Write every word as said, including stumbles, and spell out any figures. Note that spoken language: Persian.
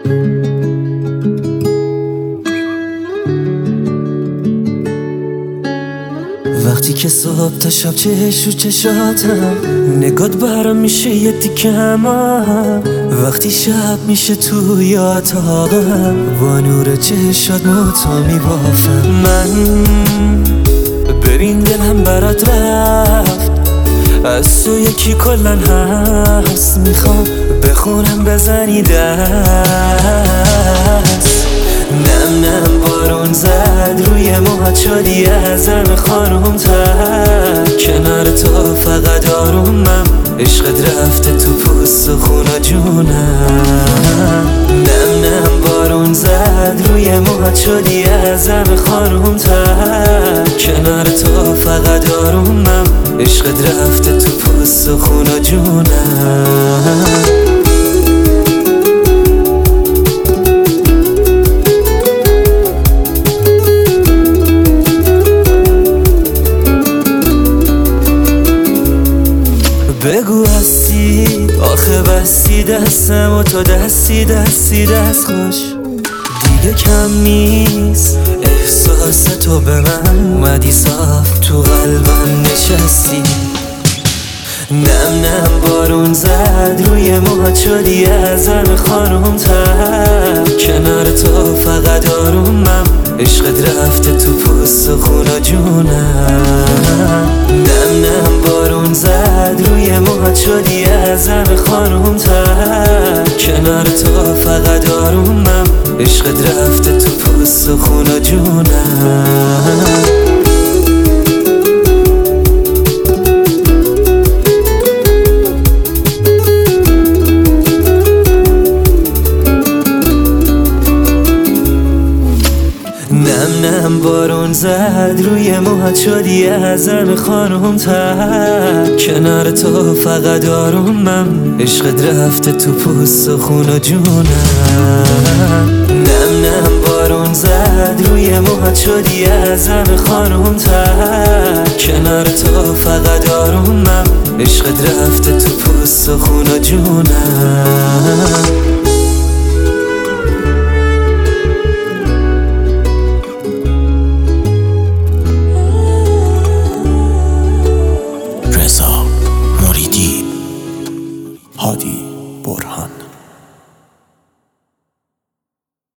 وقتی که صبح تا شب چش رو چشاتم نگات برام میشه یه دیکم، وقتی شب میشه توی اتاقم با نور چشات موتا میبافم. من ببین دلم برات رفت، از تو یکی کلن هست، میخوام بخونم بزنی دست. نم نم بارون زد روی موهات شدی ازم خانوم تر، کنار تو فقط آرومم، عشقت رفته تو پوست و خون و جونم. نم نم بارون زد روی موهات شدی ازم خانوم تر، کنار تو فقط آرومم، عشقت رفته تو پوست و خون و جونم. بگو هستی آخه بستی دستم و تو دستی دستی دست خوش، دیگه کم نیست احساس تو به من، اومدی صاف تو قلبم نشستی. نم نم بارون زد روی موهات شدی ازم خانوم تر، کنار تو فقط آرومم، عشقت رفته تو پوست و خون و جونم. نم نم بارون زد روی موهات شدی ازم خانوم تر، کنار تو فقط آرومم، عشقت رفته تو پوست و خون و جونم. نم نم بارون زد روی موهات شدی ازم خانوم تر، کنار تو فقط آرومم، عشقت رفته تو پوست و خون و جونم. نم نم بارون زد روی موهات شدی ازم خانوم تر، کنار تو فقط آرومم، عشقت رفته تو پوست و خون و جونم.